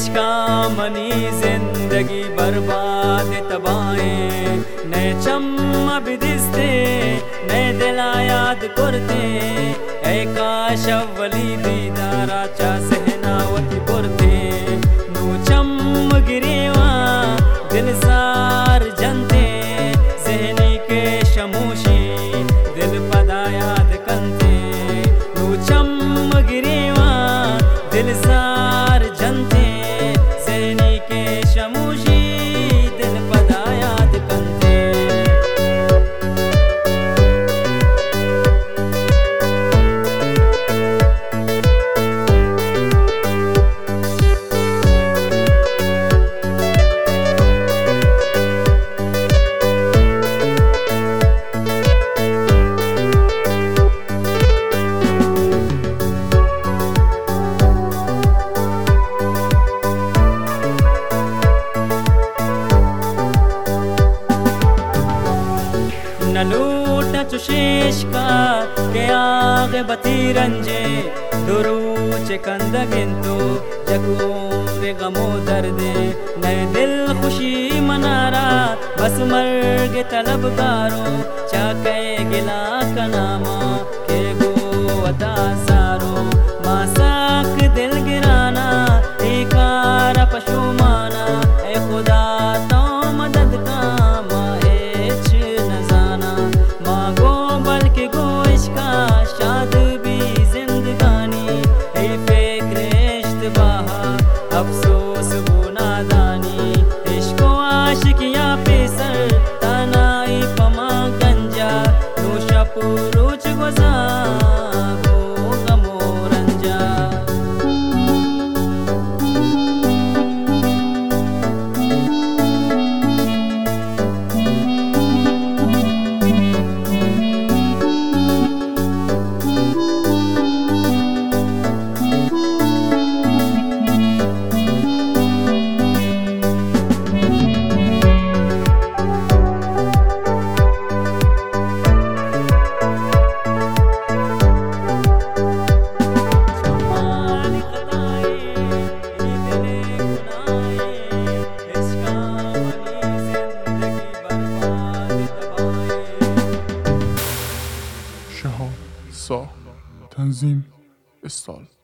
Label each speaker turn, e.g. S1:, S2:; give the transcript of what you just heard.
S1: इश्का money जिंदगी बर्बाद तबाहे ने चम्मा बिदिस्ते ने दिला याद करते ए काश अव्वली दीदारा चा सहनावती करते नू चम गिरेवा दिल सार जनते जहनी के शमूशी दिल पदा याद कंते नू चम गिरेवा दिल सार जनते जहनी के शमूशी दिल पदा याद कंते न लूटा चुशेष का के आगे बती रंजे दुरूचे कंद गिंतो जगूरे गमो दर्दे नए दिल खुशी मनारा बस मर गे तलबगारो चाके गिला कनामा के गो अदा सारो मासाक दिल गिराना एकारा पशुमाना ए खुदा तो मदद का शाद भी जिंदगानी ए फिक्र इश्तबाहा अफसोस वो नादानी इश्को आशिकिया पेसर तनाई पमा गंजा नोशा पुरुच गुजा गो गमो रंजा
S2: شهاب صاح تنظیم استال